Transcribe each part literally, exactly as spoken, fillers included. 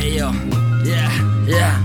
Эй-йо, yeah, yeah.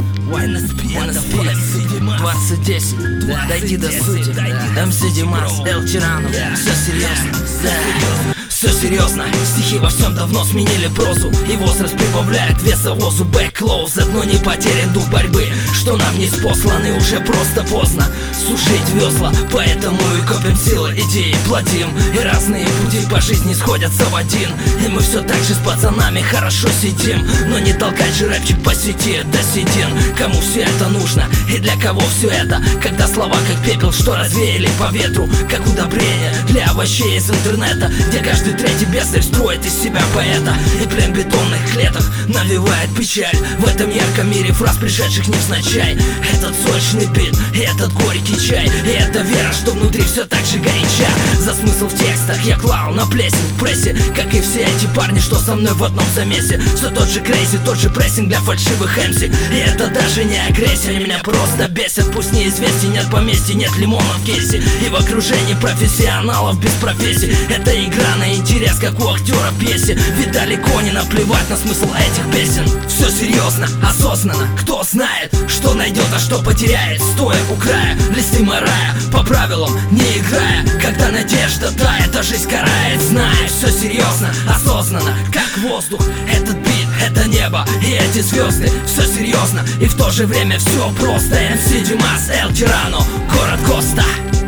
двадцать десять, дойди до сути. эм си Димас, Эл Тирано, все серьезно, да. Все серьезно, стихи во всем давно сменили прозу, и возраст прибавляет веса возу. Back-closet, но не потерян дух борьбы, что нам не спосланы, уже просто поздно сушить весла. Поэтому и копим силы, идеи плодим, и разные пути по жизни сходятся в один. И мы все так же с пацанами хорошо сидим, но не толкать же рэпчик по сети до седин. Кому все это нужно и для кого все это, когда слова как пепел, что развеяли по ветру, как удобрение для овощей из интернета, где каждый третий бездарь строит из себя поэта, и плен бетонных клеток навевает печаль в этом ярком мире фраз, пришедших невзначай. Этот сочный бит и этот горький чай, и эта вера, что внутри все так же горяча. За смысл в текстах я клал на плесень в прессе, как и все эти парни, что со мной в одном замесе. Все тот же крейзи, тот же прессинг для фальшивых эм си, и это даже не агрессия, они меня просто бесят. Пусть неизвестен, нет поместья, нет лимона в кейсе, и в окружении профессионалов без профессии. Это игра на интерес, как у актера в пьесе, ведь далеко не наплевать на смысл этих песен. Все серьезно, осознанно, кто знает, что найдет, а что потеряет, стоя у края блестимого рая, по правилам не играя. Когда надежда тает, а жизнь карает, зная, все серьезно, осознанно, как воздух. Этот бит, это небо и эти звезды. Все серьезно и в то же время все просто. эм си Димас, Эл Тирано, город Коста.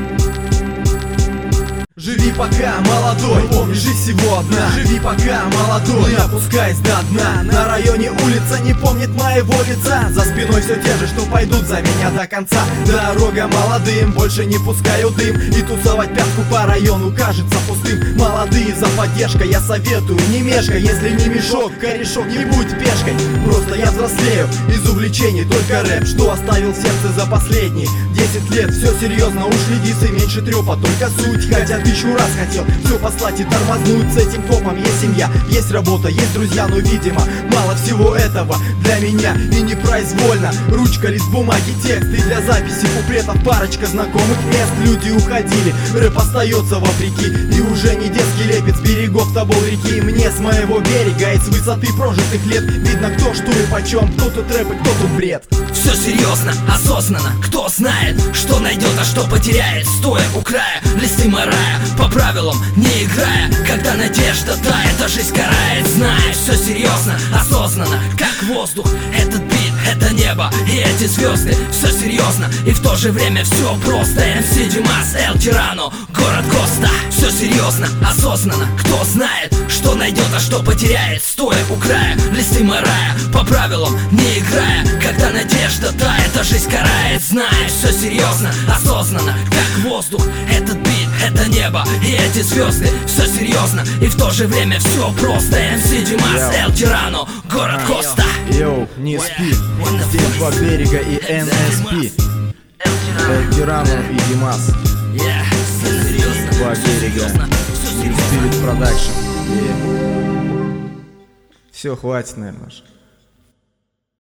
Живи пока молодой, помни, жизнь всего одна. Живи пока молодой, не опускайся до дна. На районе улица не помнит моего лица. За спиной все те же, что пойдут за меня до конца. Дорога молодым, больше не пускаю дым, и тусовать пятку по району кажется пустым. Молодые за поддержкой, я советую, не мешкай. Если не мешок, корешок, не будь пешкой. Просто я взрослею, из увлечений только рэп, что оставил сердце за последние десять лет. Все серьезно, уж ледицы, меньше трёпа, только суть. Хотя тысячу раз хотел все послать и тормознуть. С этим топом есть семья, есть работа, есть друзья, но видимо мало всего этого для меня и непроизвольно. Ручка, лист бумаги, текст, и для записи куплетов парочка знакомых мест. Люди уходили, рэп остается вопреки, и уже не детский лепет с берегов тобол реки. Мне с моего берега и с высоты прожитых лет видно, кто что и почем, кто тут рэп и кто тут бред. Все серьезно, осознанно, кто знает, что найдет, а что потеряет, стоя у края блестимого рая, по правилам не играя. Когда надежда тает, а жизнь карает, зная, все серьезно, осознанно, как воздух. Этот бит, это небо и эти звезды. Все серьезно и в то же время все просто. эм си Димас, Эл Тирано, город Коста. Все серьезно, осознанно, кто знает, что найдет, а что потеряет, стоя у края блестимого рая, по правилам не играя. Когда надежда тает, а жизнь карает, зная, все серьезно, осознанно, как воздух. Этот бит, это небо и эти звезды. Все серьезно и в то же время все просто. эм си Димас, Эл Тирано, город Коста. Йоу, не спи, здесь два берега и эн эс пи. Эл Тирано и Димас, два берега, Spirit Production. Все, хватит, наверное.